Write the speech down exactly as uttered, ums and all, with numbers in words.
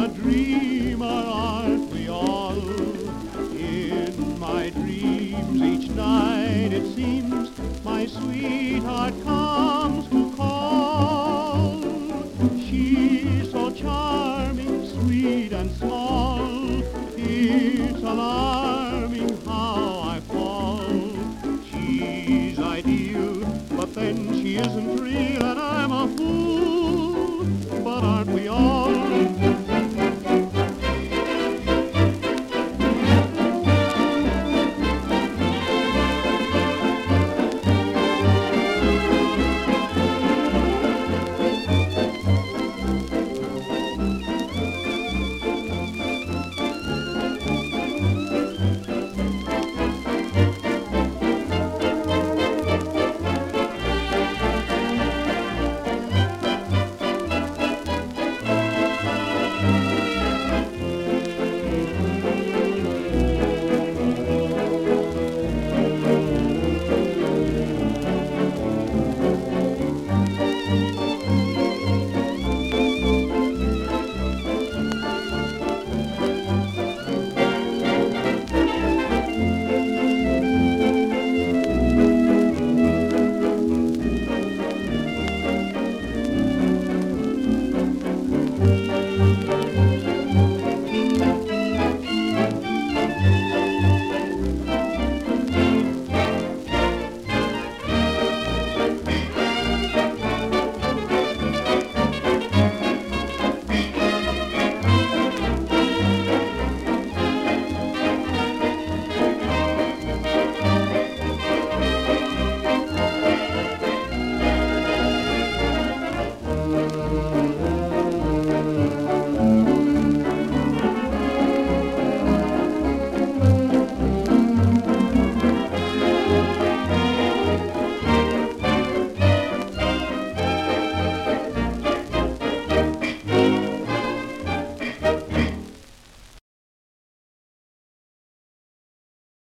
a dreamer, aren't we all? In my dreams each night it seems my sweetheart comes to call. She's so charming, sweet and small, it's alarming how I fall. She's ideal, but then she isn't real.